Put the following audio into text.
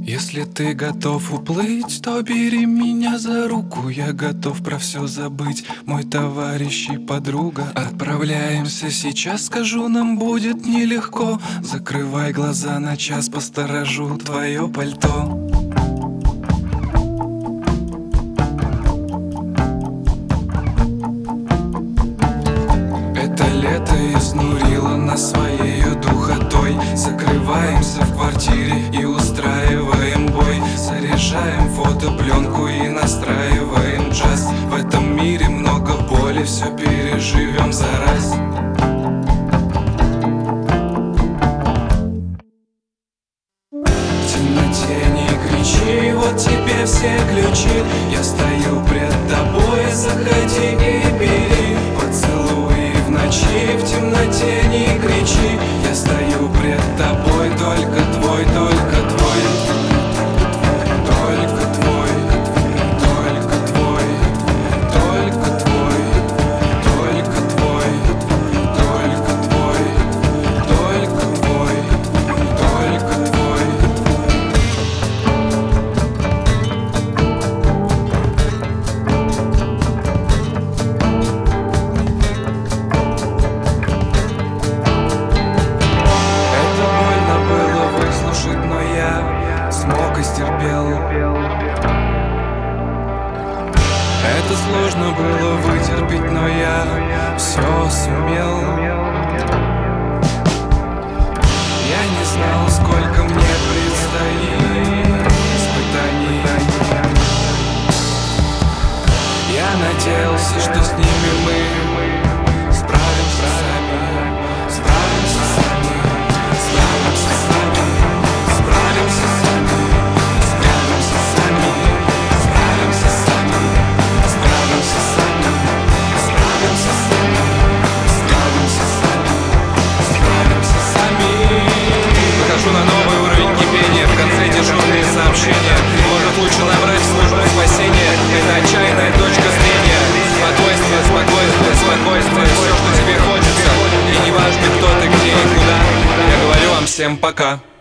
Если ты готов уплыть, то бери меня за руку. Я готов про все забыть, мой товарищ и подруга. Отправляемся сейчас, скажу, нам будет нелегко. Закрывай глаза на час, посторожу твое пальто. Это лето изнурило нас своею духотой. Закрываемся в квартире и устраиваем бой. Заряжаем фотопленку и настраиваем джаз. В этом мире много боли, все переживем за раз. В темноте не кричи, вот тебе все ключи. Я стою пред тобой, заходи и бери поцелуи в ночи. В темноте не кричи, я стою пред тобой, только твой, только твой. Только твой, только твой, только твой, только твой, только твой, только твой, только твой. Это больно было выслушать, но я смог и стерпел. Это сложно было вытерпеть, но я все сумел. Я не знал, сколько мне предстоит испытаний. Я надеялся, что с ними мы справимся сами. Справимся сами, справимся сами, справимся сами, справимся сами, справимся сами, справимся сами, справимся сами, справимся сами, справимся сами. Выхожу на новый уровень кипения, в конце дежурные сообщения. Может, лучше набрать службу спасения. Это отчаянная точка зрения. Спокойствие, спокойствие, спокойствие, все, что тебе хочется. И не важно, кто ты, где и куда. Я говорю вам всем пока.